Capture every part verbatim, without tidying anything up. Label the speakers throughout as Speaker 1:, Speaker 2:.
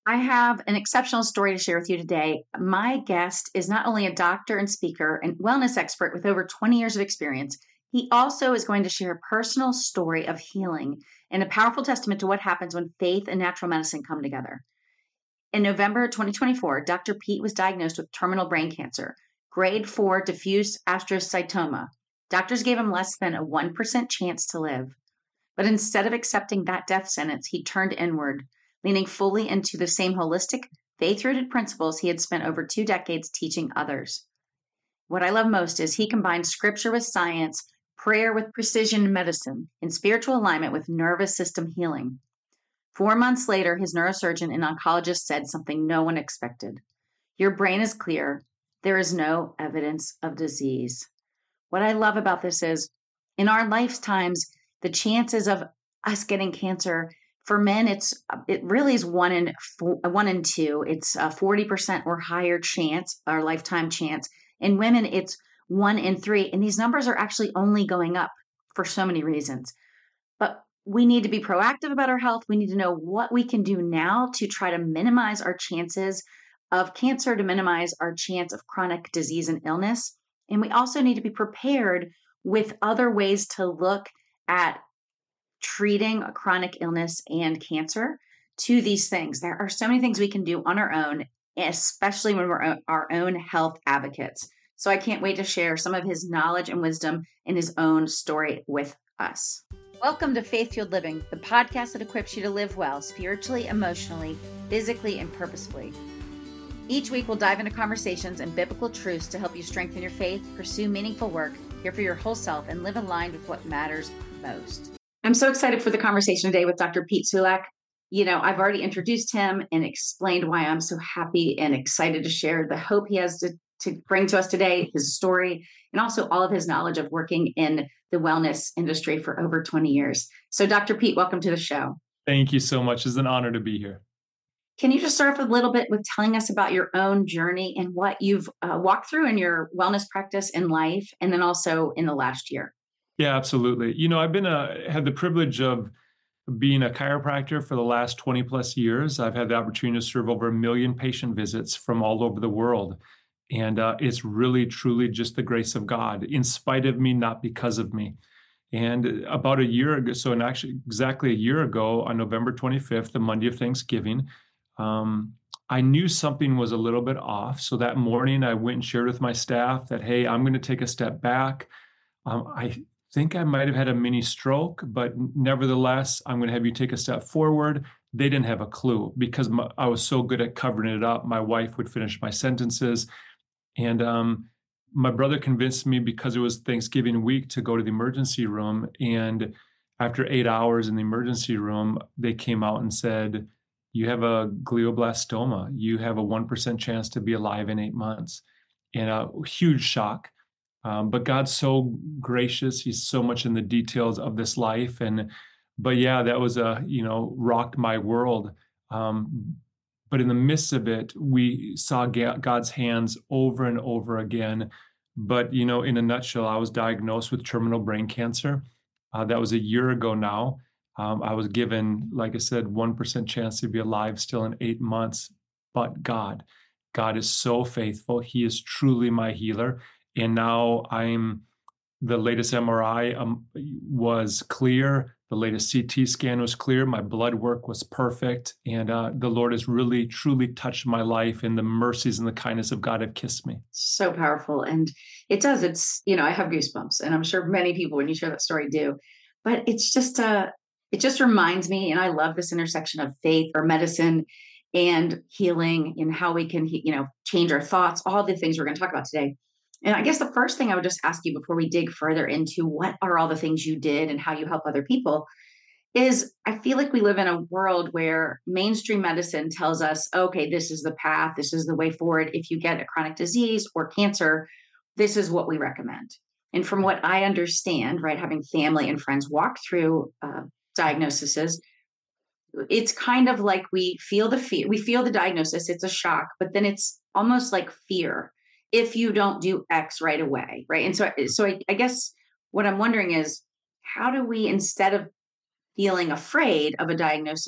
Speaker 1: I have an exceptional story to share with you today. My guest is not only a doctor and speaker and wellness expert with over twenty years of experience, he also is going to share a personal story of healing and a powerful testament to what happens when faith and natural medicine come together. In November twenty twenty-four, Doctor Pete was diagnosed with terminal brain cancer, grade four diffuse astrocytoma. Doctors gave him less than a one percent chance to live. But instead of accepting that death sentence, he turned inward, leaning fully into the same holistic, faith-rooted principles he had spent over two decades teaching others. What I love most is he combined scripture with science, prayer with precision medicine, and spiritual alignment with nervous system healing. Four months later, his neurosurgeon and oncologist said something no one expected. Your brain is clear. There is no evidence of disease. What I love about this is, in our lifetimes, the chances of us getting cancer, for men, it's it really is one in four, one in two. It's a forty percent or higher chance, our lifetime chance. In women, it's one in three. And these numbers are actually only going up for so many reasons. But we need to be proactive about our health. We need to know what we can do now to try to minimize our chances of cancer, to minimize our chance of chronic disease and illness. And we also need to be prepared with other ways to look at treating a chronic illness and cancer to these things. There are so many things we can do on our own, especially when we're our own health advocates. So I can't wait to share some of his knowledge and wisdom in his own story with us. Welcome to Faith Fueled Living, the podcast that equips you to live well spiritually, emotionally, physically, and purposefully. Each week, we'll dive into conversations and biblical truths to help you strengthen your faith, pursue meaningful work, care for your whole self, and live aligned with what matters most. I'm so excited for the conversation today with Doctor Pete Sulak. You know, I've already introduced him and explained why I'm so happy and excited to share the hope he has to, to bring to us today, his story, and also all of his knowledge of working in the wellness industry for over twenty years. So Doctor Pete, welcome to the show.
Speaker 2: Thank you so much. It's an honor to be here.
Speaker 1: Can you just start off a little bit with telling us about your own journey and what you've uh, walked through in your wellness practice in life, and then also in the last year?
Speaker 2: Yeah, absolutely. You know, I've been a, had the privilege of being a chiropractor for the last twenty plus years. I've had the opportunity to serve over a million patient visits from all over the world. And uh, it's really, truly just the grace of God, in spite of me, not because of me. And about a year ago, so in actually exactly a year ago, on November twenty-fifth, the Monday of Thanksgiving, um, I knew something was a little bit off. So that morning, I went and shared with my staff that, hey, I'm going to take a step back. Um, I think I might have had a mini stroke, but nevertheless, I'm going to have you take a step forward. They didn't have a clue because my, I was so good at covering it up. My wife would finish my sentences. And um, my brother convinced me, because it was Thanksgiving week, to go to the emergency room. And after eight hours in the emergency room, they came out and said, you have a glioblastoma. You have a one percent chance to be alive in eight months. And a huge shock. Um, but God's so gracious. He's so much in the details of this life. And, but yeah, that was a, you know, rocked my world. Um, but in the midst of it, we saw God's hands over and over again. But, you know, in a nutshell, I was diagnosed with terminal brain cancer. Uh, that was a year ago now. Um, I was given, like I said, one percent chance to be alive still in eight months. But God, God is so faithful. He is truly my healer. And now I'm, the latest M R I um, was clear. The latest C T scan was clear. My blood work was perfect. And uh, the Lord has really, truly touched my life, and the mercies and the kindness of God have kissed me.
Speaker 1: So powerful. And it does, it's, you know, I have goosebumps, and I'm sure many people, when you share that story, do. But it's just, uh, it just reminds me, and I love this intersection of faith or medicine and healing, and how we can, you know, change our thoughts, all the things we're going to talk about today. And I guess the first thing I would just ask you before we dig further into what are all the things you did and how you help other people is, I feel like we live in a world where mainstream medicine tells us, okay, this is the path, this is the way forward. If you get a chronic disease or cancer, this is what we recommend. And from what I understand, right, having family and friends walk through uh, diagnoses, it's kind of like we feel the fear, we feel the diagnosis, it's a shock, but then it's almost like fear if you don't do X right away, right? And so, so I, I guess what I'm wondering is, how do we, instead of feeling afraid of a diagnosis,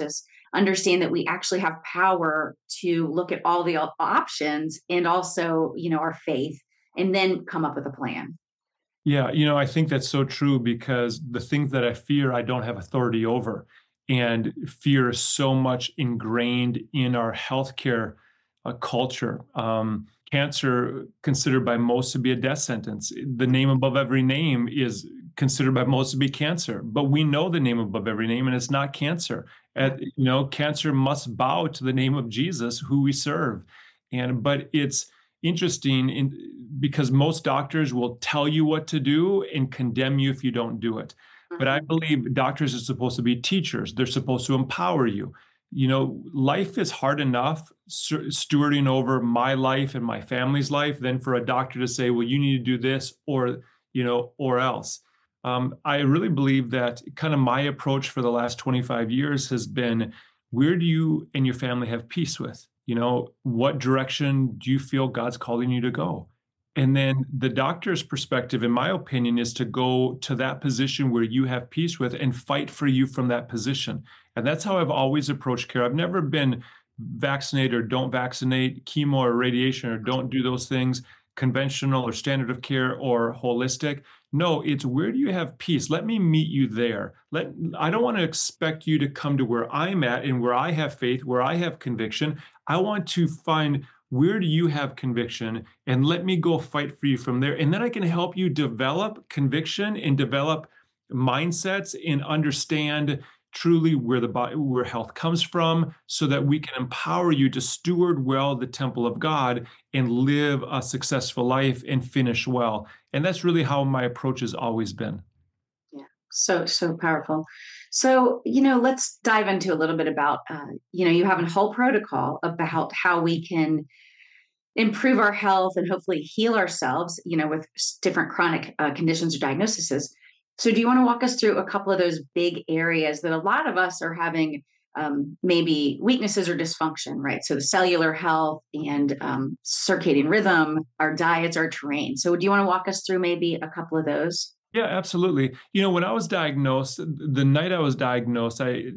Speaker 1: understand that we actually have power to look at all the op- options and also, you know, our faith, and then come up with a plan.
Speaker 2: Yeah, you know, I think that's so true because the things that I fear, I don't have authority over. And fear is so much ingrained in our healthcare uh, culture. Um, cancer, considered by most to be a death sentence. The name above every name is considered by most to be cancer, but we know the name above every name, and it's not cancer.
Speaker 1: Yeah.
Speaker 2: And, you know, cancer must bow to the name of Jesus, who we serve. And but it's interesting in, because most doctors will tell you what to do and condemn you if you don't do it. But I
Speaker 1: Mhm.
Speaker 2: believe doctors are supposed to be teachers. They're supposed to empower you. You know, life is hard enough stewarding over my life and my family's life than for a doctor to say, well, you need to do this or, you know, or else. Um, I really believe that kind of my approach for the last twenty-five years has been, where do you and your family have peace with? You know, what direction do you feel God's calling you to go? And then the doctor's perspective, in my opinion, is to go to that position where you have peace with and fight for you from that position. And that's how I've always approached care. I've never been vaccinate or don't vaccinate, chemo or radiation or don't do those things, conventional or standard of care or holistic. No, it's where do you have peace? Let me meet you there. Let I don't want to expect you to come to where I'm at and where I have faith, where I have conviction. I want to find where do you have conviction and let me go fight for you from there. And then I can help you develop conviction and develop mindsets and understand truly where the body, where health comes from, so that we can empower you to steward well the temple of God and live a successful life and finish well. And that's really how my approach has always been.
Speaker 1: Yeah, so so powerful. So, you know, let's dive into a little bit about, uh, you know, you have a whole protocol about how we can improve our health and hopefully heal ourselves, you know, with s- different chronic uh, conditions or diagnoses. So, do you want to walk us through a couple of those big areas that a lot of us are having, um, maybe weaknesses or dysfunction, right? So, the cellular health and um, circadian rhythm, our diets, our terrain. So, do you want to walk us through maybe a couple of those?
Speaker 2: Yeah, absolutely. You know, when I was diagnosed, the night I was diagnosed, I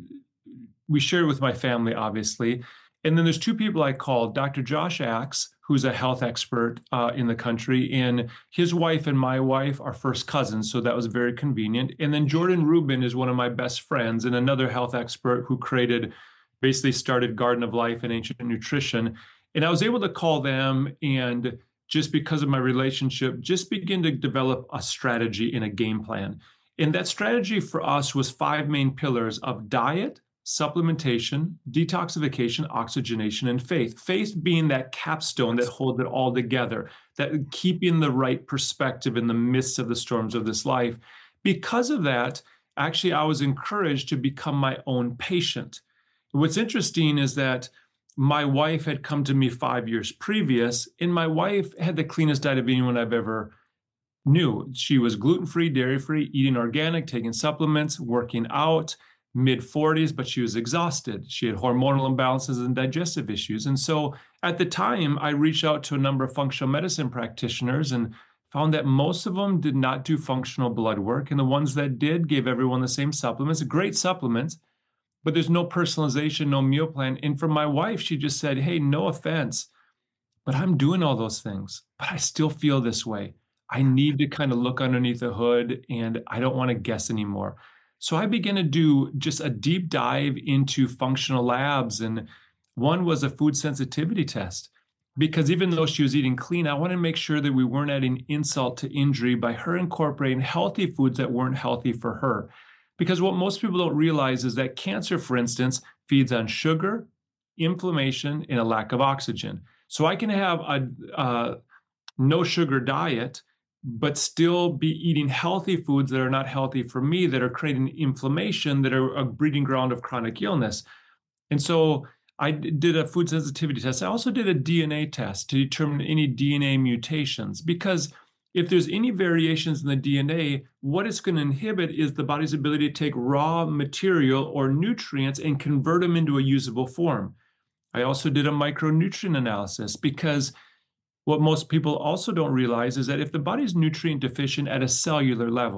Speaker 2: we shared with my family, obviously. And then there's two people I called, doctor Josh Axe, who's a health expert uh, in the country, and his wife and my wife are first cousins, so that was very convenient. And then Jordan Rubin is one of my best friends and another health expert who created, basically started Garden of Life and Ancient Nutrition. And I was able to call them and just because of my relationship, just begin to develop a strategy and a game plan. And that strategy for us was five main pillars of diet, supplementation, detoxification, oxygenation, and faith. Faith being that capstone that holds it all together, that keeping the right perspective in the midst of the storms of this life. Because of that, actually, I was encouraged to become my own patient. What's interesting is that my wife had come to me five years previous, and my wife had the cleanest diet of anyone I've ever knew. She was gluten-free, dairy-free, eating organic, taking supplements, working out, mid forties, but she was exhausted. She had hormonal imbalances and digestive issues. And so at the time, I reached out to a number of functional medicine practitioners and found that most of them did not do functional blood work. And the ones that did gave everyone the same supplements, great supplements, but there's no personalization, no meal plan. And for my wife, she just said, hey, no offense, but I'm doing all those things, but I still feel this way. I need to kind of look underneath the hood and I don't want to guess anymore. So I began to do just a deep dive into functional labs. And one was a food sensitivity test. Because even though she was eating clean, I wanted to make sure that we weren't adding insult to injury by her incorporating healthy foods that weren't healthy for her. Because what most people don't realize is that cancer, for instance, feeds on sugar, inflammation, and a lack of oxygen. So I can have a, a no sugar diet, but still be eating healthy foods that are not healthy for me, that are creating inflammation, that are a breeding ground of chronic illness. And so I did a food sensitivity test. I also did a D N A test to determine any D N A mutations, because if there's any variations in the D N A, what it's going to inhibit is the body's ability to take raw material or nutrients and convert them into a usable form. I also did a micronutrient analysis, because what most people also don't realize is that if the body's nutrient deficient at a cellular level,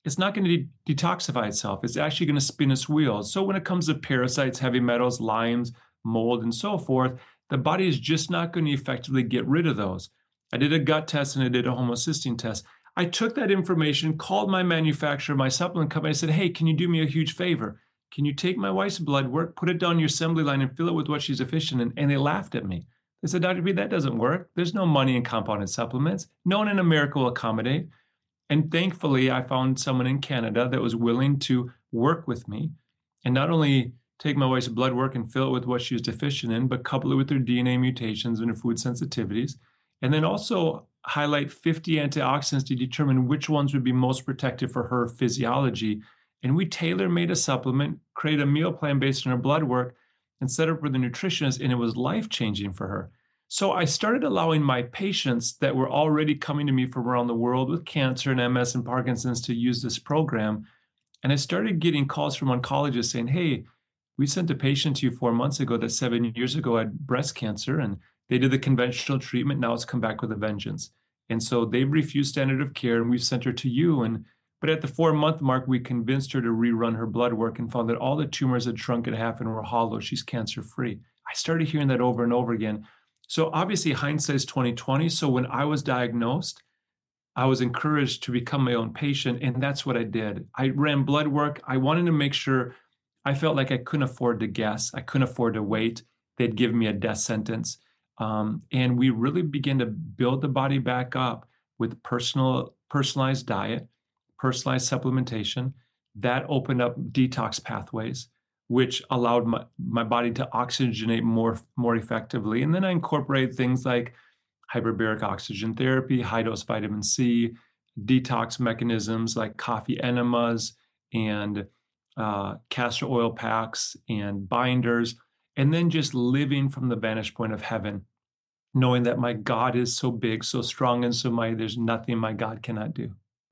Speaker 2: it's not going to de- detoxify itself. It's actually going to spin its wheels. So when it comes to parasites, heavy metals, limes, mold, and so forth, the body is just not going to effectively get rid of those. I did a gut test and I did a homocysteine test. I took that information, called my manufacturer, my supplement company. I said, hey, can you do me a huge favor? Can you take my wife's blood work, put it down your assembly line and fill it with what she's deficient in? And they laughed at me. They said, Doctor B, that doesn't work. There's no money in compounded supplements. No one in America will accommodate. And thankfully, I found someone in Canada that was willing to work with me and not only take my wife's blood work and fill it with what she was deficient in, but couple it with her D N A mutations and her food sensitivities. And then also highlight fifty antioxidants to determine which ones would be most protective for her physiology. And we tailor-made a supplement, create a meal plan based on her blood work, and set up with a nutritionist, and it was life-changing for her. So I started allowing my patients that were already coming to me from around the world with cancer and M S and Parkinson's to use this program. And I started getting calls from oncologists saying, hey, we sent a patient to you four months ago that seven years ago had breast cancer, and they did the conventional treatment. Now it's come back with a vengeance. And so they've refused standard of care, and we've sent her to you. And but at the four-month mark, we convinced her to rerun her blood work and found that all the tumors had shrunk in half and were hollow. She's cancer-free. I started hearing that over and over again. So obviously hindsight is twenty twenty. So when I was diagnosed, I was encouraged to become my own patient, and that's what I did. I ran blood work. I wanted to make sure. I felt like I couldn't afford to guess. I couldn't afford to wait. They'd give me a death sentence. Um, and we really began to build the body back up with personal, personalized diet, personalized supplementation. That opened up detox pathways, which allowed my, my body to oxygenate more, more effectively. And then I incorporated things like hyperbaric oxygen therapy, high-dose vitamin C, detox mechanisms like coffee enemas, and uh, castor oil packs and binders, and then just living from the vantage point of heaven, knowing that my God is so big, so strong, and so mighty, there's nothing my God cannot do.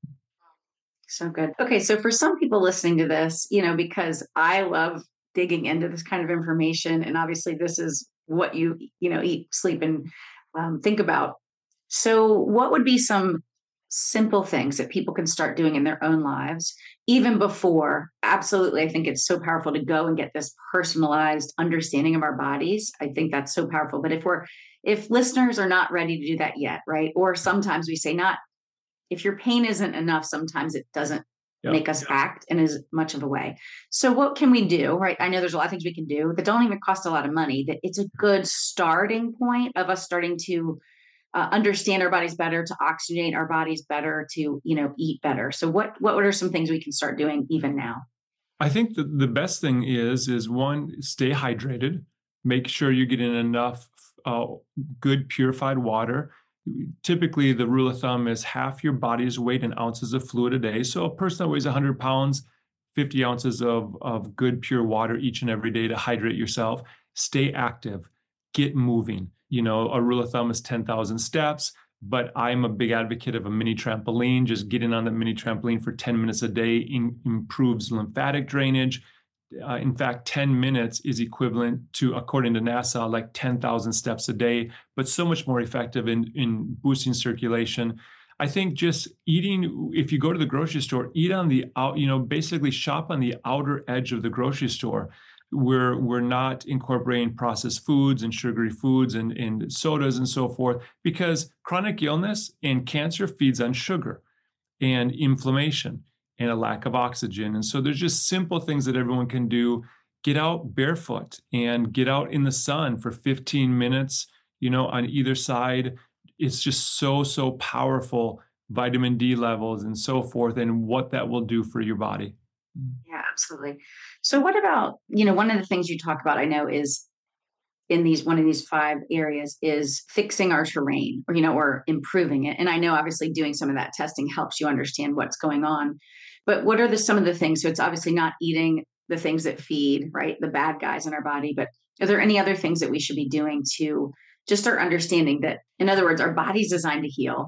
Speaker 1: So good. Okay, so for some people listening to this, you know, because I love digging into this kind of information, and obviously this is what you, you know, eat, sleep, and um, think about. So what would be some simple things that people can start doing in their own lives, even before? Absolutely, I think it's so powerful to go and get this personalized understanding of our bodies. I think that's so powerful. But if we're, if listeners are not ready to do that yet, right? Or sometimes we say not, if your pain isn't enough, sometimes it doesn't
Speaker 2: Yeah.
Speaker 1: make us act in as much of a way. So what can we do, right? I know there's a lot of things we can do that don't even cost a lot of money, that it's a good starting point of us starting to uh, understand our bodies better, to oxygenate our bodies better, to, you know, eat better. So what, what are some things we can start doing even now?
Speaker 2: I think that the best thing is, is one, stay hydrated. Make sure you're getting enough uh, good purified water. Typically, the rule of thumb is half your body's weight in ounces of fluid a day. So a person that weighs one hundred pounds, fifty ounces of, of good, pure water each and every day to hydrate yourself. Stay active. Get moving. You know, a rule of thumb is ten thousand steps, but I'm a big advocate of a mini trampoline. Just getting on the mini trampoline for ten minutes a day in, improves lymphatic drainage. Uh, in fact, ten minutes is equivalent to, according to NASA, like ten thousand steps a day, but so much more effective in, in boosting circulation. I think just eating, if you go to the grocery store, eat on the out, you know, basically shop on the outer edge of the grocery store. We're, we're not incorporating processed foods and sugary foods and, and sodas and so forth, because chronic illness and cancer feeds on sugar and inflammation and a lack of oxygen. And so there's just simple things that everyone can do. Get out barefoot and get out in the sun for fifteen minutes, you know, on either side. It's just so, so powerful, vitamin D levels and so forth, and what that will do for your body.
Speaker 1: Yeah, absolutely. So what about, you know, one of the things you talk about, I know, is in these, one of these five areas is fixing our terrain, or, you know, or improving it. And I know obviously doing some of that testing helps you understand what's going on, but what are the, some of the things? So it's obviously not eating the things that feed, right, the bad guys in our body, but are there any other things that we should be doing to just start understanding that, in other words, our body's designed to heal.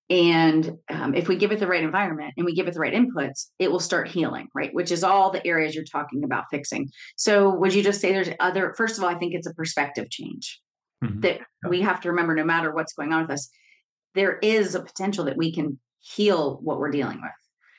Speaker 1: And um, if we give it the right environment and we give it the right inputs, it will start healing, right? Which is all the areas you're talking about fixing. So would you just say there's other, first of all, I think it's a perspective change mm-hmm. that we have to remember, no matter what's going on with us, there is a potential that we can heal what we're dealing with.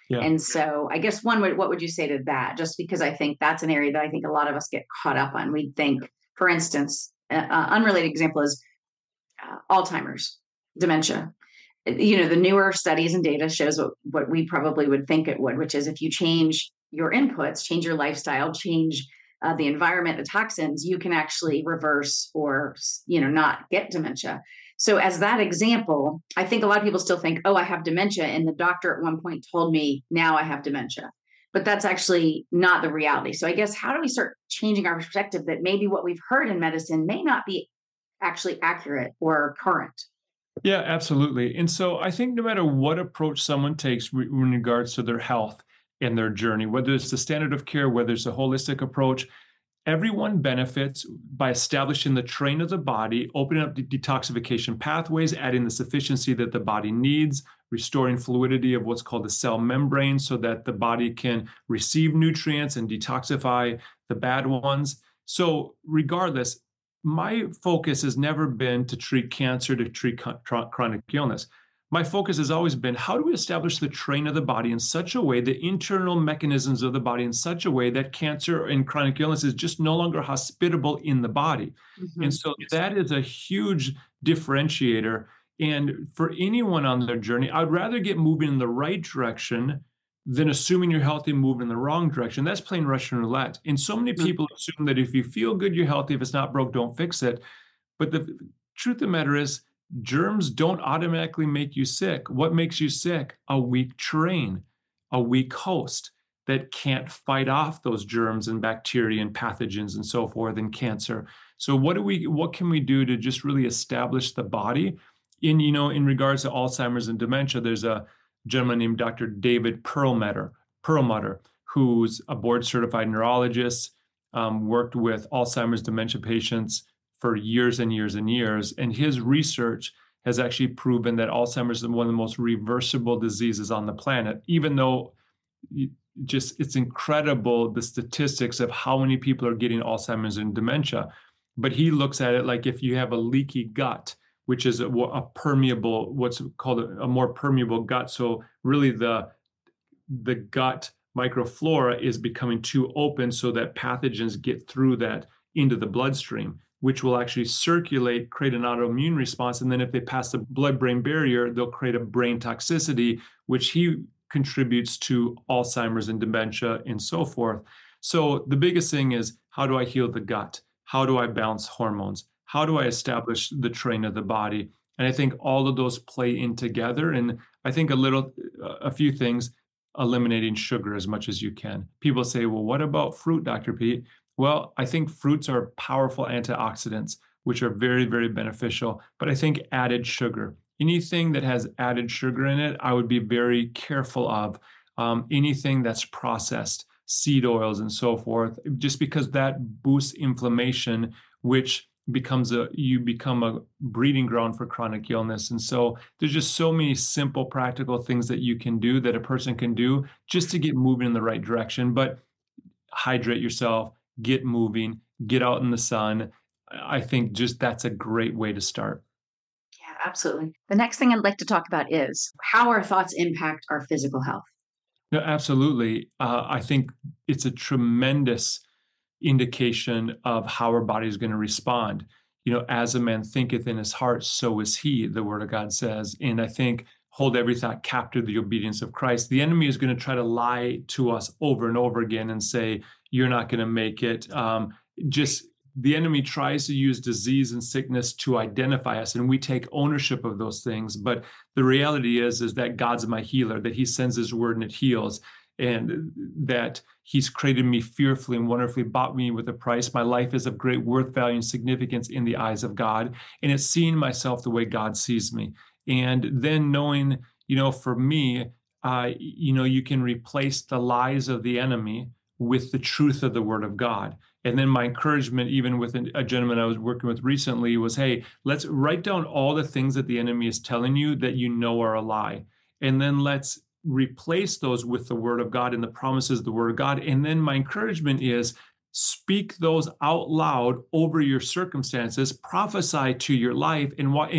Speaker 2: Yeah.
Speaker 1: And so I guess one would, what would you say to that? Just because I think that's an area that I think a lot of us get caught up on. We think, for instance, an unrelated example is uh, Alzheimer's, dementia. You know, the newer studies and data shows what, what we probably would think it would, which is if you change your inputs, change your lifestyle, change uh, the environment, the toxins, you can actually reverse or, you know, not get dementia. So as that example, I think a lot of people still think, oh, I have dementia. And the doctor at one point told me now I have dementia. But that's actually not the reality. So I guess how do we start changing our perspective that maybe what we've heard in medicine may not be actually accurate or current?
Speaker 2: Yeah, absolutely. And so I think no matter what approach someone takes re- in regards to their health and their journey, whether it's the standard of care, whether it's a holistic approach, everyone benefits by establishing the train of the body, opening up the detoxification pathways, adding the sufficiency that the body needs, restoring fluidity of what's called the cell membrane so that the body can receive nutrients and detoxify the bad ones. So regardless, my focus has never been to treat cancer, to treat chronic illness. My focus has always been, how do we establish the train of the body in such a way, the internal mechanisms of the body in such a way that cancer and chronic illness is just no longer hospitable in the body. Mm-hmm. And so that is a huge differentiator. And for anyone on their journey, I'd rather get moving in the right direction than assuming you're healthy and moving in the wrong direction. That's playing Russian roulette. And so many people mm-hmm. assume that if you feel good, you're healthy. If it's not broke, don't fix it. But the truth of the matter is, germs don't automatically make you sick. What makes you sick? A weak terrain, a weak host that can't fight off those germs and bacteria and pathogens and so forth and cancer. So what do we, what can we do to just really establish the body? In, you know, in regards to Alzheimer's and dementia, there's a gentleman named Doctor David Perlmutter, Perlmutter, who's a board certified neurologist, um, worked with Alzheimer's dementia patients for years and years and years. And his research has actually proven that Alzheimer's is one of the most reversible diseases on the planet, even though just it's incredible, the statistics of how many people are getting Alzheimer's and dementia. But he looks at it like if you have a leaky gut, which is a, a permeable, what's called a, a more permeable gut. So really the, the gut microflora is becoming too open so that pathogens get through that into the bloodstream, which will actually circulate, create an autoimmune response. And then if they pass the blood-brain barrier, they'll create a brain toxicity, which he contributes to Alzheimer's and dementia and so forth. So the biggest thing is, how do I heal the gut? How do I balance hormones? How do I establish the train of the body? And I think all of those play in together. And I think a little, a few things, eliminating sugar as much as you can. People say, well, what about fruit, Doctor Pete? Well, I think fruits are powerful antioxidants, which are very, very beneficial. But I think added sugar, anything that has added sugar in it, I would be very careful of. Um, anything that's processed, seed oils and so forth, just because that boosts inflammation, which becomes a, you become a breeding ground for chronic illness. And so there's just so many simple, practical things that you can do, that a person can do just to get moving in the right direction. But hydrate yourself, get moving, get out in the sun. I think just that's a great way to start.
Speaker 1: Yeah, absolutely. The next thing I'd like to talk about is how our thoughts impact our physical health.
Speaker 2: No, absolutely. Uh, I think it's a tremendous indication of how our body is going to respond. You know, as a man thinketh in his heart, so is he, the word of God says. And I think hold every thought captive to the obedience of Christ. The enemy is going to try to lie to us over and over again and say, you're not going to make it. Um, just the enemy tries to use disease and sickness to identify us, and we take ownership of those things. But the reality is, is that God's my healer, that he sends his word and it heals, and that he's created me fearfully and wonderfully, bought me with a price. My life is of great worth, value, and significance in the eyes of God. And it's seeing myself the way God sees me. And then knowing, you know, for me, uh, you know, you can replace the lies of the enemy with the truth of the word of God. And then my encouragement, even with a gentleman I was working with recently, was, hey, let's write down all the things that the enemy is telling you that you know are a lie. And then let's replace those with the word of God and the promises of the word of God. And then my encouragement is, speak those out loud over your circumstances, prophesy to your life, and, and,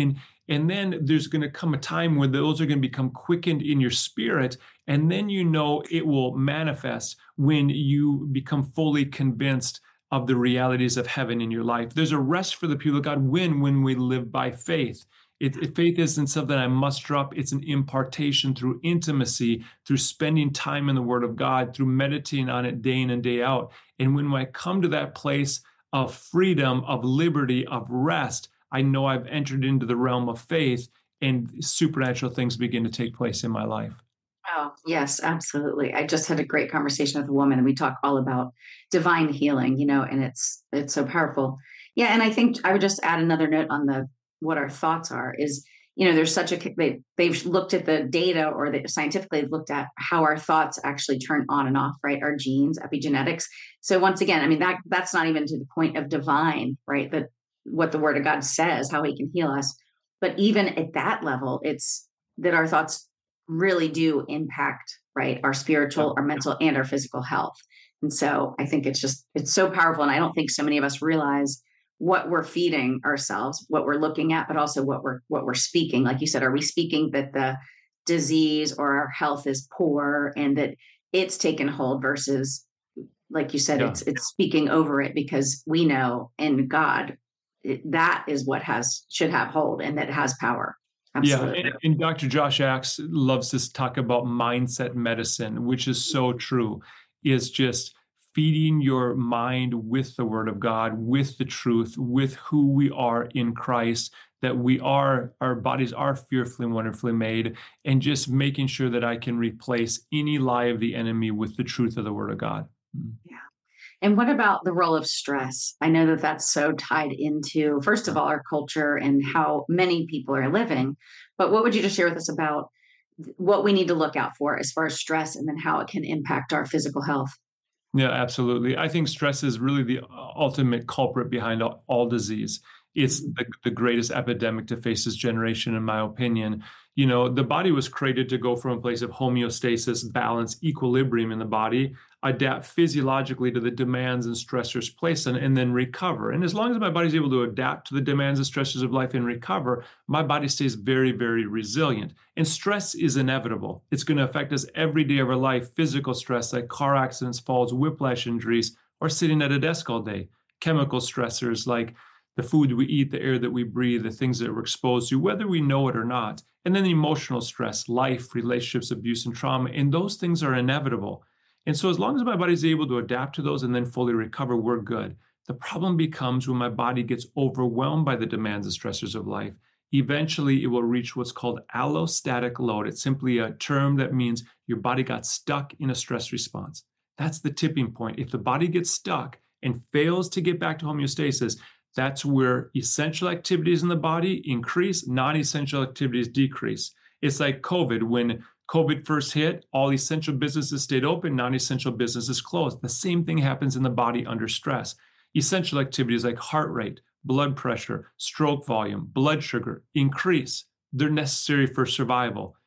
Speaker 2: And then there's going to come a time where those are going to become quickened in your spirit. And then you know it will manifest when you become fully convinced of the realities of heaven in your life. There's a rest for the people of God when, when we live by faith. It, it, faith isn't something I muster up. It's an impartation through intimacy, through spending time in the Word of God, through meditating on it day in and day out. And when I come to that place of freedom, of liberty, of rest, I know I've entered into the realm of faith, and supernatural things begin to take place in my life.
Speaker 1: Oh, yes, absolutely. I just had a great conversation with a woman, and we talk all about divine healing, you know, and it's it's so powerful. Yeah, and I think I would just add another note on the what our thoughts are is, you know, there's such a they they've looked at the data, or they scientifically looked at how our thoughts actually turn on and off, right? Our genes, epigenetics. So once again, I mean, that that's not even to the point of divine, right? That what the Word of God says, how He can heal us. But even at that level, it's that our thoughts really do impact, right, our spiritual, our mental, and our physical health. And so I think it's just, it's so powerful. And I don't think so many of us realize what we're feeding ourselves, what we're looking at, but also what we're, what we're speaking. Like you said, are we speaking that the disease or our health is poor and that it's taken hold, versus, like you said, yeah. it's, it's speaking over it, because we know in God, it, that is what has, should have hold, and that has power. Absolutely.
Speaker 2: Yeah, and, and Doctor Josh Axe loves to talk about mindset medicine, which is so true, is just feeding your mind with the Word of God, with the truth, with who we are in Christ, that we are, our bodies are fearfully and wonderfully made, and just making sure that I can replace any lie of the enemy with the truth of the Word of God.
Speaker 1: Yeah. And what about the role of stress? I know that that's so tied into, first of all, our culture and how many people are living. But what would you just share with us about what we need to look out for as far as stress, and then how it can impact our physical health?
Speaker 2: Yeah, absolutely. I think stress is really the ultimate culprit behind all, all disease. It's the, the greatest epidemic to face this generation, in my opinion. You know, the body was created to go from a place of homeostasis, balance, equilibrium in the body, adapt physiologically to the demands and stressors placed on it, and then recover. And as long as my body's able to adapt to the demands and stressors of life and recover, my body stays very, very resilient. And stress is inevitable. It's going to affect us every day of our life. Physical stress like car accidents, falls, whiplash injuries, or sitting at a desk all day. Chemical stressors like the food we eat, the air that we breathe, the things that we're exposed to, whether we know it or not. And then the emotional stress, life, relationships, abuse, and trauma. And those things are inevitable. And so as long as my body's able to adapt to those and then fully recover, we're good. The problem becomes when my body gets overwhelmed by the demands and stressors of life. Eventually, it will reach what's called allostatic load. It's simply a term that means your body got stuck in a stress response. That's the tipping point. If the body gets stuck and fails to get back to homeostasis, that's where essential activities in the body increase, non-essential activities decrease. It's like COVID. When COVID first hit, all essential businesses stayed open, non-essential businesses closed. The same thing happens in the body under stress. Essential activities like heart rate, blood pressure, stroke volume, blood sugar increase. They're necessary for survival.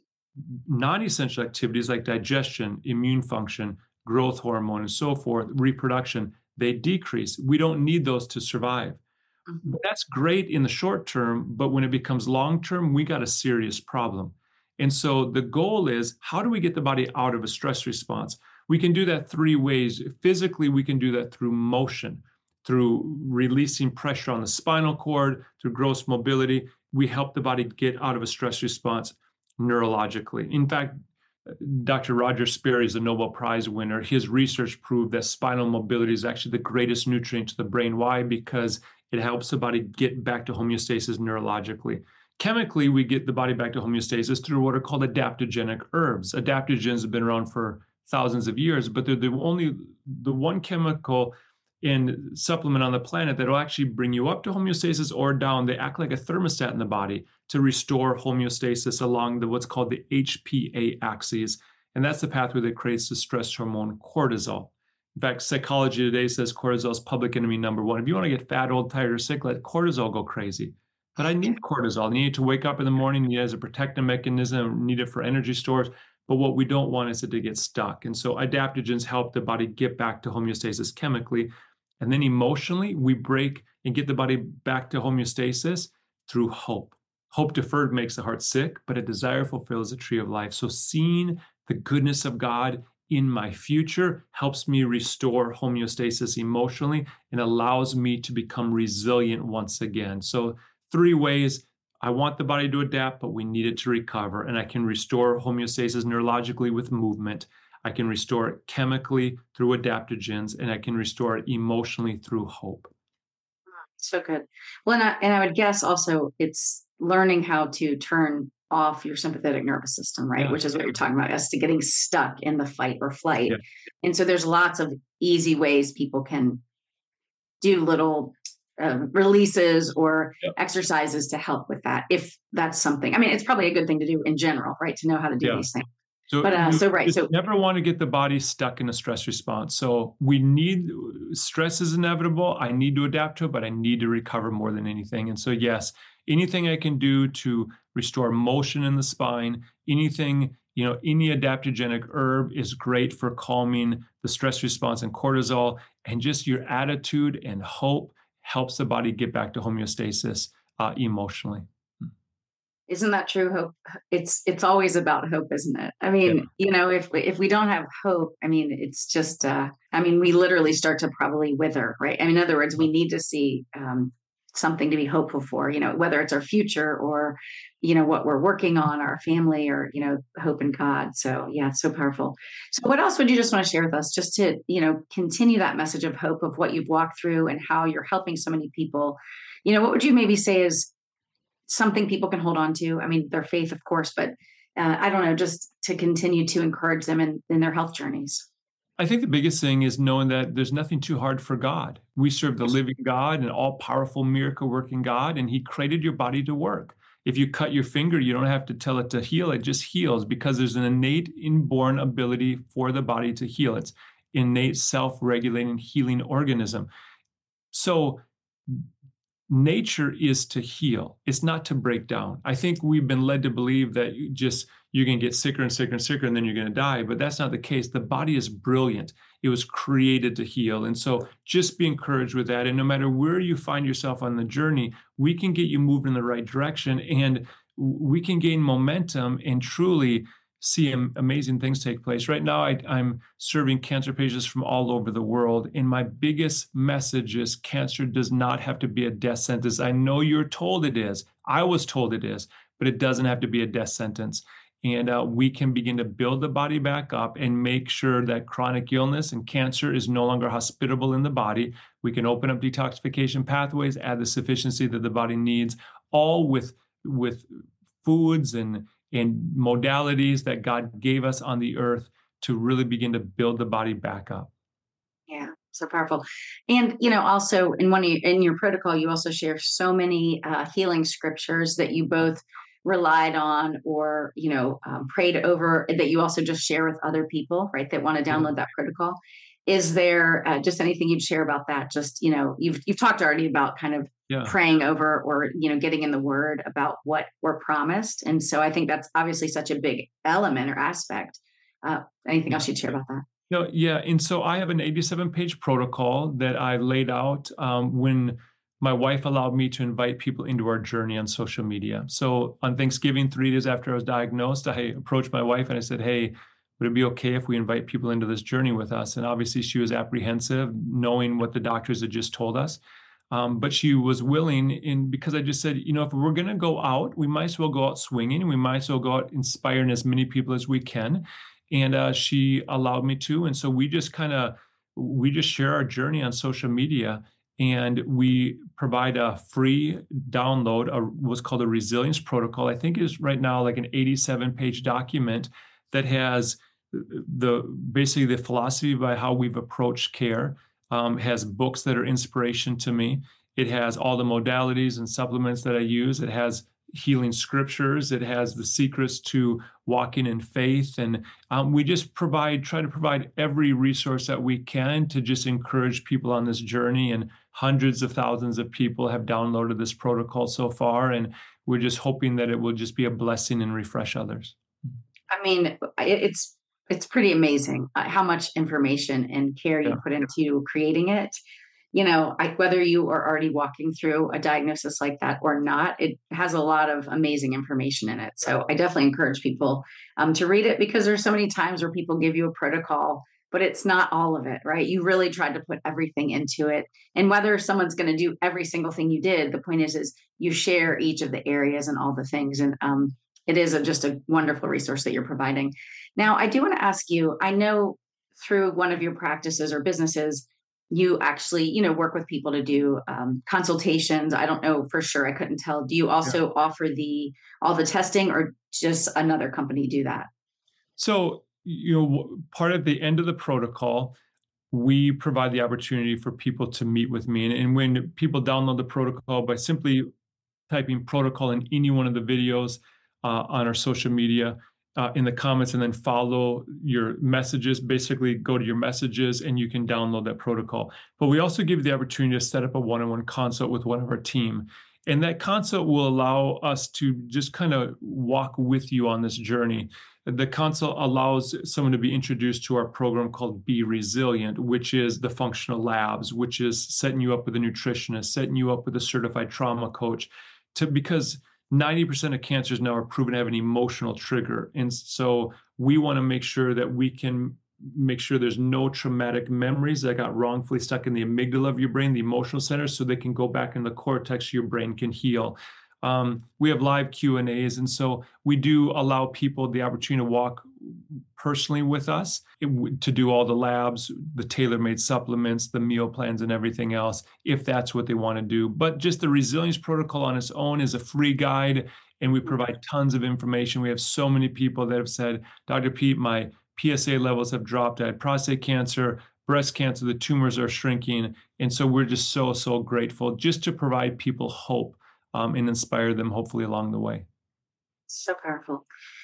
Speaker 2: Non-essential activities like digestion, immune function, growth hormone, and so forth, reproduction, they decrease. We don't need those to survive. Mm-hmm. That's great in the short term, but when it becomes long term, we got a serious problem. And so the goal is, how do we get the body out of a stress response? We can do that three ways. Physically, we can do that through motion, through releasing pressure on the spinal cord, through gross mobility. We help the body get out of a stress response neurologically. In fact, Doctor Roger Sperry is a Nobel Prize winner. His research proved that spinal mobility is actually the greatest nutrient to the brain. Why? Because it helps the body get back to homeostasis neurologically. Chemically, we get the body back to homeostasis through what are called adaptogenic herbs. Adaptogens have been around for thousands of years, but they're the only, the one chemical in supplement on the planet that will actually bring you up to homeostasis or down. They act like a thermostat in the body to restore homeostasis along the what's called the H P A axis. And that's the pathway that creates the stress hormone cortisol. In fact, psychology today says cortisol is public enemy number one. If you want to get fat, old, tired, or sick, let cortisol go crazy. But I need cortisol. I need it to wake up in the morning, need it as a protective mechanism, need it for energy stores. But what we don't want is it to get stuck. And so adaptogens help the body get back to homeostasis chemically. And then emotionally, we break and get the body back to homeostasis through hope. Hope deferred makes the heart sick, but a desire fulfilled is a tree of life. So seeing the goodness of God in my future helps me restore homeostasis emotionally and allows me to become resilient once again. So three ways. I want the body to adapt, but we need it to recover. And I can restore homeostasis neurologically with movement. I can restore it chemically through adaptogens, and I can restore it emotionally through hope.
Speaker 1: So good. Well, and I, and I would guess also it's learning how to turn off your sympathetic nervous system, right?
Speaker 2: Yeah.
Speaker 1: Which is what you're talking about, as to getting stuck in the fight or flight.
Speaker 2: Yeah.
Speaker 1: And so there's lots of easy ways people can do little uh, releases or
Speaker 2: Yep.
Speaker 1: exercises to help with that. If that's something, I mean, it's probably a good thing to do in general, right? To know how to do
Speaker 2: Yeah.
Speaker 1: these things.
Speaker 2: So,
Speaker 1: But, uh,
Speaker 2: you
Speaker 1: so, right,
Speaker 2: just
Speaker 1: so-
Speaker 2: never want to get the body stuck in a stress response. So we need, stress is inevitable. I need to adapt to it, but I need to recover more than anything. And so, yes, anything I can do to restore motion in the spine, anything, you know, any adaptogenic herb is great for calming the stress response and cortisol, and just your attitude and hope helps the body get back to homeostasis uh, emotionally.
Speaker 1: Isn't that true? Hope. It's it's always about hope, isn't it? I mean,
Speaker 2: Yeah.
Speaker 1: you know, if we, if we don't have hope, I mean, it's just, uh, I mean, we literally start to probably wither, right? I mean, in other words, we need to see um, something to be hopeful for, you know, whether it's our future or, you know, what we're working on, our family, or, you know, hope in God. So yeah, it's so powerful. So what else would you just want to share with us, just to, you know, continue that message of hope of what you've walked through and how you're helping so many people? You know, what would you maybe say is something people can hold on to? I mean, their faith, of course, but uh, I don't know, just to continue to encourage them in, in their health journeys.
Speaker 2: I think the biggest thing is knowing that there's nothing too hard for God. We serve the living God, an all-powerful, miracle-working God, and He created your body to work. If you cut your finger, you don't have to tell it to heal. It just heals, because there's an innate, inborn ability for the body to heal. It's innate, self-regulating, healing organism. So nature is to heal. It's not to break down. I think we've been led to believe that you just you're going to get sicker and sicker and sicker, and then you're going to die. But that's not the case. The body is brilliant. It was created to heal. And so just be encouraged with that. And no matter where you find yourself on the journey, we can get you moved in the right direction, and we can gain momentum and truly see amazing things take place. Right now, I, I'm serving cancer patients from all over the world. And my biggest message is cancer does not have to be a death sentence. I know you're told it is. I was told it is, but it doesn't have to be a death sentence. And uh, we can begin to build the body back up and make sure that chronic illness and cancer is no longer hospitable in the body. We can open up detoxification pathways, add the sufficiency that the body needs, all with, with foods and and modalities that God gave us on the earth to really begin to build the body back up.
Speaker 1: Yeah, so powerful. And, you know, also in one of your, in your protocol, you also share so many uh, healing scriptures that you both relied on or, you know, um, prayed over, that you also just share with other people, right, that want to download that protocol. Is there uh, just anything you'd share about that? Just, you know, you've you've talked already about kind of yeah. praying over or, you know, getting in the word about what we're promised. And so I think that's obviously such a big element or aspect. Uh, anything else you'd share about that?
Speaker 2: No, yeah. And so I have an eighty-seven page protocol that I laid out um, when my wife allowed me to invite people into our journey on social media. So on Thanksgiving, three days after I was diagnosed, I approached my wife and I said, hey, would it be okay if we invite people into this journey with us? And obviously she was apprehensive, knowing what the doctors had just told us. Um, but she was willing, in because I just said, you know, if we're going to go out, we might as well go out swinging. We might as well go out inspiring as many people as we can. And uh, she allowed me to. And so we just kind of, we just share our journey on social media. And we provide a free download, a, what's called a resilience protocol. I think is right now like an eighty-seven page document that has the basically the philosophy by how we've approached care, um, has books that are inspiration to me. It has all the modalities and supplements that I use. It has healing scriptures. It has the secrets to walking in faith. And um, we just provide, try to provide every resource that we can to just encourage people on this journey. And hundreds of thousands of people have downloaded this protocol so far. And we're just hoping that it will just be a blessing and refresh others.
Speaker 1: I mean, it's it's pretty amazing how much information and care you
Speaker 2: yeah.
Speaker 1: put into creating it. you know, I, whether you are already walking through a diagnosis like that or not, it has a lot of amazing information in it. So I definitely encourage people um, to read it, because there's so many times where people give you a protocol, but it's not all of it, right? You really tried to put everything into it. And whether someone's going to do every single thing you did, the point is, is you share each of the areas and all the things. And um, it is a, just a wonderful resource that you're providing. Now, I do want to ask you, I know through one of your practices or businesses, you actually, you know, work with people to do um, consultations. I don't know for sure. I couldn't tell. Do you
Speaker 2: Yeah.
Speaker 1: also offer the all the testing, or just another company do that?
Speaker 2: So, you know, part of the end of the protocol, we provide the opportunity for people to meet with me. And, and when people download the protocol by simply typing protocol in any one of the videos uh, on our social media uh, in the comments, and then follow your messages, basically go to your messages and you can download that protocol. But we also give you the opportunity to set up a one-on-one consult with one of our team. And that consult will allow us to just kind of walk with you on this journey. The consult allows someone to be introduced to our program called Be Resilient, which is the functional labs, which is setting you up with a nutritionist, setting you up with a certified trauma coach, to because ninety percent of cancers now are proven to have an emotional trigger. And so we want to make sure that we can make sure there's no traumatic memories that got wrongfully stuck in the amygdala of your brain, the emotional center, so they can go back in the cortex, so your brain can heal. Um, we have live Q and A's, and so we do allow people the opportunity to walk personally with us, it, to do all the labs, the tailor-made supplements, the meal plans, and everything else, if that's what they want to do. But just the resilience protocol on its own is a free guide, and we provide tons of information. We have so many people that have said, Doctor Pete, my P S A levels have dropped. I had prostate cancer, breast cancer, the tumors are shrinking. And so we're just so, so grateful just to provide people hope um, and inspire them hopefully along the way.
Speaker 1: So powerful.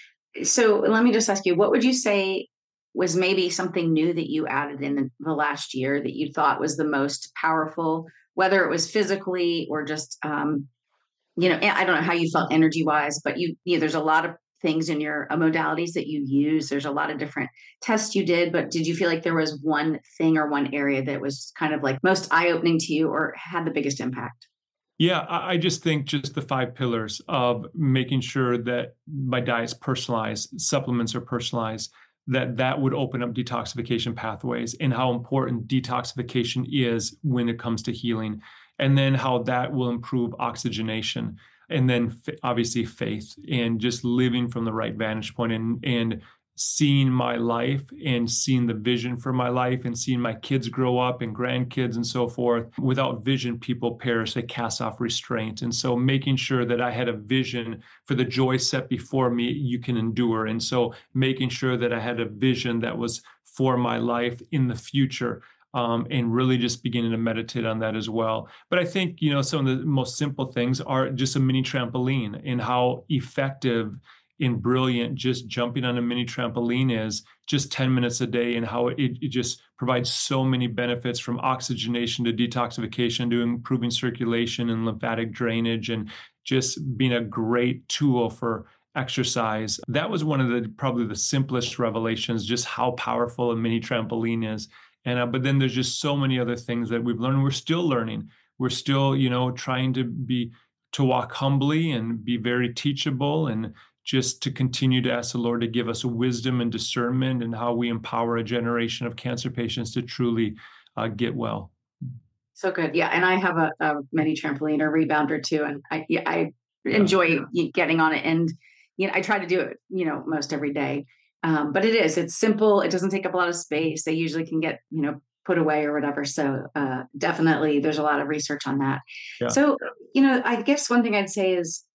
Speaker 1: So let me just ask you, what would you say was maybe something new that you added in the last year that you thought was the most powerful, whether it was physically or just, um, you know, I don't know how you felt energy wise, but you, you know, there's a lot of things in your uh, modalities that you use. There's a lot of different tests you did, but did you feel like there was one thing or one area that was kind of like most eye-opening to you or had the biggest impact?
Speaker 2: Yeah, I just think just the five pillars of making sure that my diet's personalized, supplements are personalized, that that would open up detoxification pathways, and how important detoxification is when it comes to healing, and then how that will improve oxygenation, and then obviously faith, and just living from the right vantage point, and and seeing my life and seeing the vision for my life and seeing my kids grow up and grandkids and so forth. Without vision, people perish. They cast off restraint. And so making sure that I had a vision for the joy set before me, you can endure. And so making sure that I had a vision that was for my life in the future. Um, and really just beginning to meditate on that as well. But I think, you know, some of the most simple things are just a mini trampoline, and how effective and brilliant just jumping on a mini trampoline is, just ten minutes a day, and how it, it just provides so many benefits, from oxygenation to detoxification to improving circulation and lymphatic drainage, and just being a great tool for exercise. That was one of the probably the simplest revelations, just how powerful a mini trampoline is. And uh, but then there's just so many other things that we've learned. We're still learning. We're still, you know, trying to be to walk humbly and be very teachable, and just to continue to ask the Lord to give us wisdom and discernment, and how we empower a generation of cancer patients to truly uh, get well.
Speaker 1: So good. Yeah. And I have a, a mini trampoline or rebounder too. And I, yeah, I enjoy yeah. getting on it. And, you know, I try to do it, you know, most every day. Um, but it is, it's simple. It doesn't take up a lot of space. They usually can get, you know, put away or whatever. So uh, definitely there's a lot of research on that. Yeah. So, you know, I guess one thing I'd say is,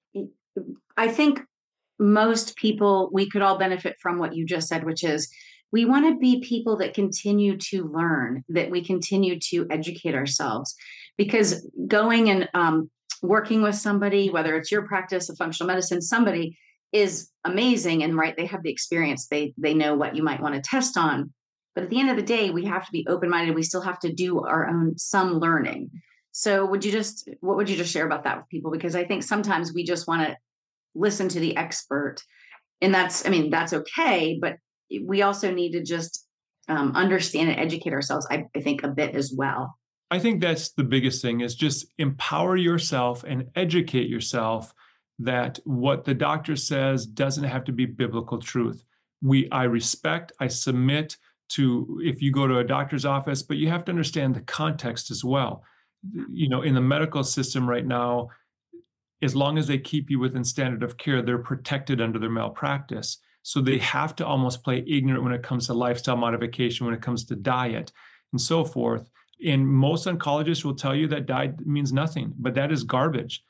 Speaker 1: I think most people, we could all benefit from what you just said, which is we want to be people that continue to learn, that we continue to educate ourselves, because going and um, working with somebody, whether it's your practice of functional medicine, somebody is amazing. And right, they have the experience, they, they know what you might want to test on. But at the end of the day, we have to be open-minded. We still have to do our own, some learning. So would you just, what would you just share about that with people? Because I think sometimes we just want to listen to the expert, and that's, I mean, that's okay, but we also need to just um, understand and educate ourselves, I, I think, a bit as well.
Speaker 2: I think that's the biggest thing, is just empower yourself and educate yourself that what the doctor says doesn't have to be biblical truth. We, I respect, I submit to if you go to a doctor's office, but you have to understand the context as well. You know, in the medical system right now, as long as they keep you within standard of care, they're protected under their malpractice. So they have to almost play ignorant when it comes to lifestyle modification, when it comes to diet and so forth. And most oncologists will tell you that diet means nothing, but that is garbage.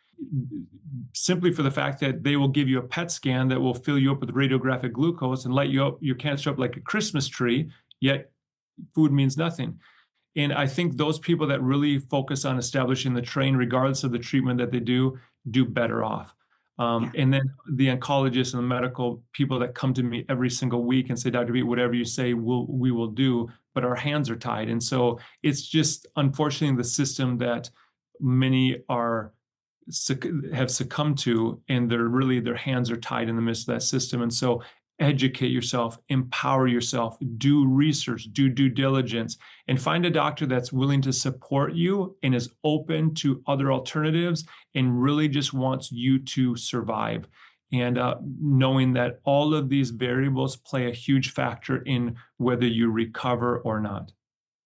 Speaker 2: Simply for the fact that they will give you a P E T scan that will fill you up with radiographic glucose and light you up, your cancer up like a Christmas tree, yet food means nothing. And I think those people that really focus on establishing the train, regardless of the treatment that they do, do better off. Um, yeah. And then the oncologists and the medical people that come to me every single week and say, Doctor Pete, whatever you say, we'll, we will do, but our hands are tied. And so it's just, unfortunately, the system that many are have succumbed to, and they're really, their hands are tied in the midst of that system. And so educate yourself, empower yourself, do research, do due diligence, and find a doctor that's willing to support you and is open to other alternatives and really just wants you to survive. And uh, knowing that all of these variables play a huge factor in whether you recover or not.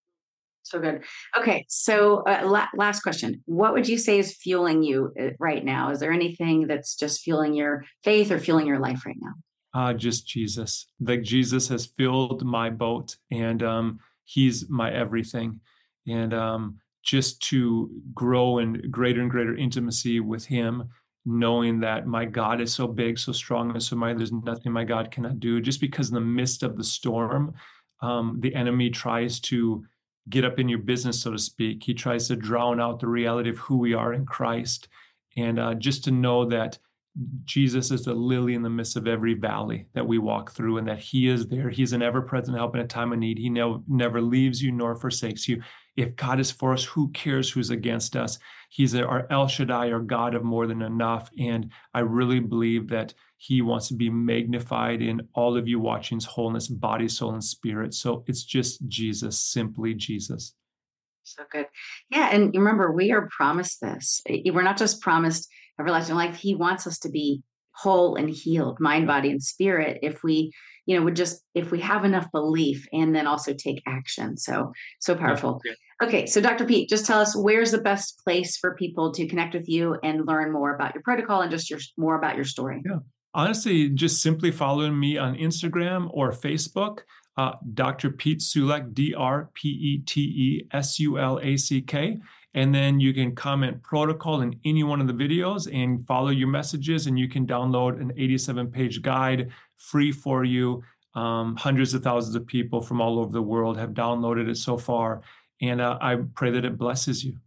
Speaker 1: So good. Okay. So uh, la- last question. What would you say is fueling you right now? Is there anything that's just fueling your faith or fueling your life right now?
Speaker 2: Uh, just Jesus. Like Jesus has filled my boat, and um, he's my everything. And um, just to grow in greater and greater intimacy with him, knowing that my God is so big, so strong, and so mighty, there's nothing my God cannot do. Just because in the midst of the storm, um, the enemy tries to get up in your business, so to speak. He tries to drown out the reality of who we are in Christ. And uh, just to know that Jesus is the lily in the midst of every valley that we walk through, and that he is there. He's an ever-present help in a time of need. He ne- never leaves you nor forsakes you. If God is for us, who cares who's against us? He's our El Shaddai, our God of more than enough. And I really believe that he wants to be magnified in all of you watching's wholeness, body, soul, and spirit. So it's just Jesus, simply Jesus.
Speaker 1: So good. Yeah. And remember, we are promised this. We're not just promised everlasting life. He wants us to be whole and healed, mind, body, and spirit, if we, you know, would just, if we have enough belief and then also take action. So, so powerful. Yeah. Okay. So Doctor Pete, just tell us, where's the best place for people to connect with you and learn more about your protocol and just your, more about your story?
Speaker 2: Yeah. Honestly, just simply following me on Instagram or Facebook, uh, Doctor Pete Sulak, D R P E T E S U L A C K. And then you can comment protocol in any one of the videos and follow your messages, and you can download an eighty-seven page guide free for you. Um, hundreds of thousands of people from all over the world have downloaded it so far. And uh, I pray that it blesses you.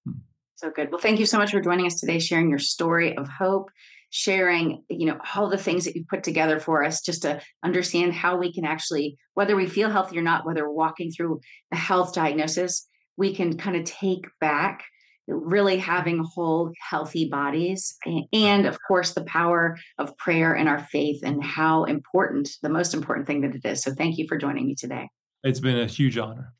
Speaker 1: So good. Well, thank you so much for joining us today, sharing your story of hope, sharing, you know, all the things that you put together for us just to understand how we can actually, whether we feel healthy or not, whether we're walking through a health diagnosis, we can kind of take back really having whole, healthy bodies. And of course, the power of prayer and our faith, and how important, the most important thing that it is. So thank you for joining me today.
Speaker 2: It's been a huge honor.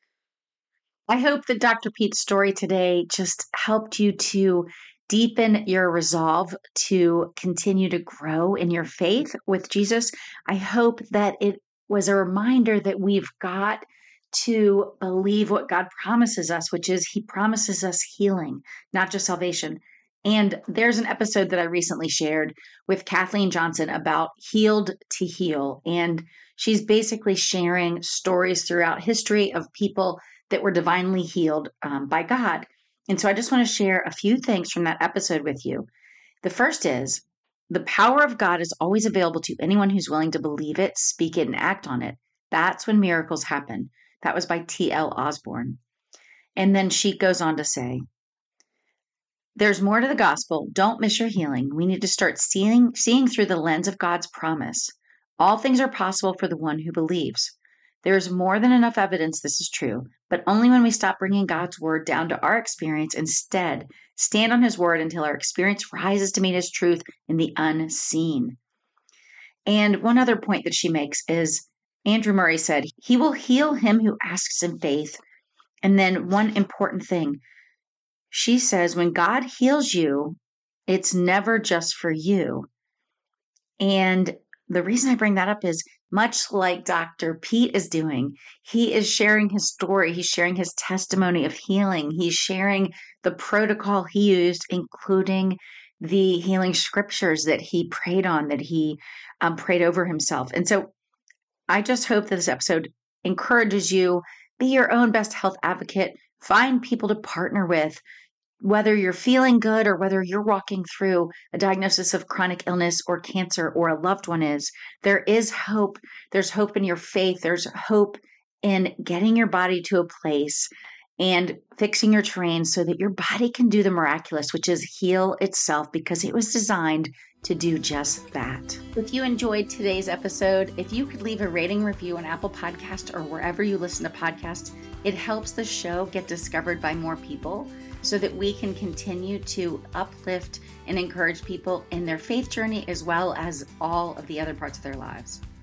Speaker 1: I hope that Doctor Pete's story today just helped you to deepen your resolve to continue to grow in your faith with Jesus. I hope that it was a reminder that we've got to believe what God promises us, which is he promises us healing, not just salvation. And there's an episode that I recently shared with Kathleen Johnson about Healed to Heal. And she's basically sharing stories throughout history of people that were divinely healed um, by God. And so I just want to share a few things from that episode with you. The first is the power of God is always available to anyone who's willing to believe it, speak it, and act on it. That's when miracles happen. That was by T L Osborne. And then she goes on to say, there's more to the gospel. Don't miss your healing. We need to start seeing, seeing through the lens of God's promise. All things are possible for the one who believes. There is more than enough evidence this is true, but only when we stop bringing God's word down to our experience, instead stand on his word until our experience rises to meet his truth in the unseen. And one other point that she makes is, Andrew Murray said, he will heal him who asks in faith, And then one important thing, she says, when God heals you, it's never just for you. And the reason I bring that up is much like Doctor Pete is doing, he is sharing his story. He's sharing his testimony of healing. He's sharing the protocol he used, including the healing scriptures that he prayed on, that he um, prayed over himself. And so I just hope that this episode encourages you, be your own best health advocate, find people to partner with, whether you're feeling good or whether you're walking through a diagnosis of chronic illness or cancer or a loved one is, there is hope. There's hope in your faith. There's hope in getting your body to a place and fixing your terrain so that your body can do the miraculous, which is heal itself, because it was designed to do just that. If you enjoyed today's episode, if you could leave a rating review on Apple Podcast or wherever you listen to podcasts, it helps the show get discovered by more people so that we can continue to uplift and encourage people in their faith journey as well as all of the other parts of their lives.